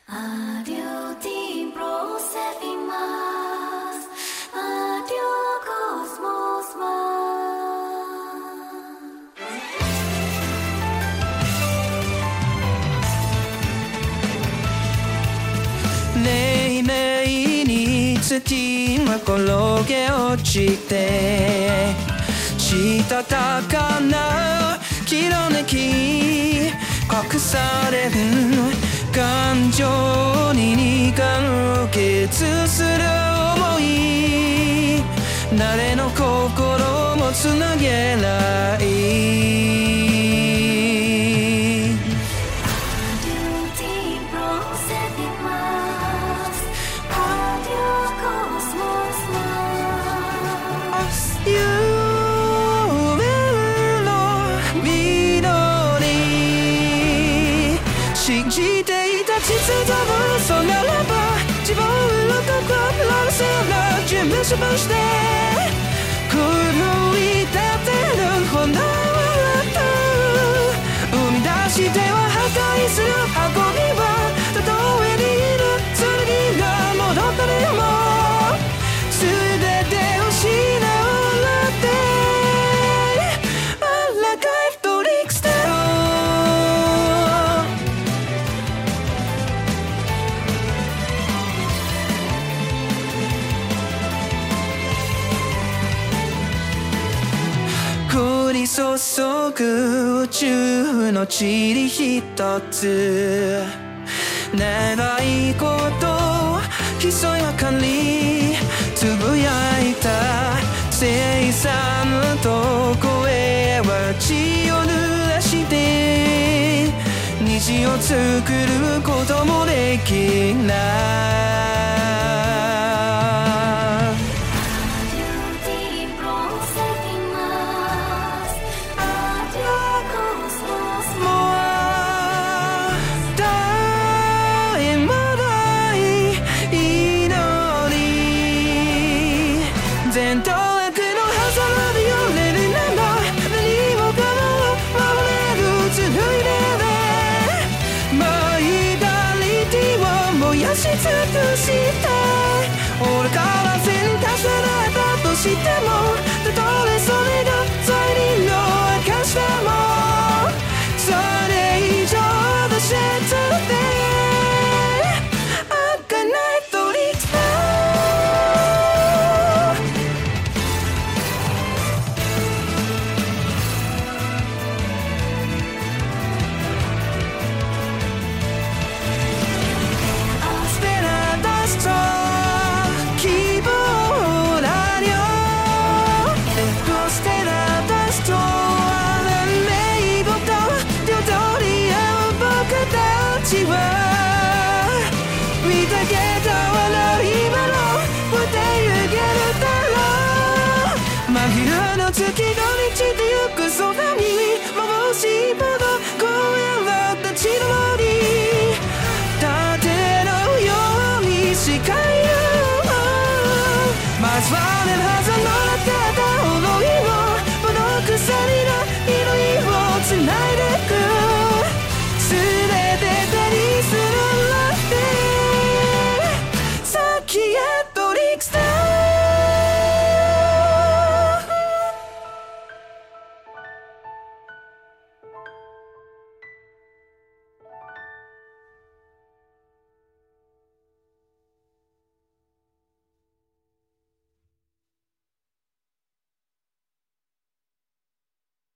Adiós, timbro, servimos. Adiós, cosmos, ねいねいに月が転げ落ちてしたたかなきらめき隠される感情に苦結する想い誰の心もつなげない Adiós, timbro, servimos. Adiós, cosmos, 夢の緑信じていた地図と嘘ならば自分のところせな準備しまして狂い立てる炎と生み出しては破壊する運びはたとえにいる剣が戻ったでも全てを失うってあらかいトリックスター降り注ぐ宇宙の塵一つ願い事競いばかりつぶやいた凄惨と声は血を濡らして虹を作ることもできない Adiós, timbro, servimos. Adiós, cosmos, もう絶え間ない祈り全頭悪のhazard of your living number 何もかも守れるつぶいでマイダリティを燃やし尽くして俺から全足されたとしてもたとえそれが罪人の証でもそれ以上の説で開かないトリックスタステラダスト希望ラディオステラダストレイボと手を取り合う僕たちは見たけた笑い今の持ってゆけるだろう真昼の月が満ちてゆく空に眩しいほど今夜は立ち上り盾のように視界をまずはねはずの中だ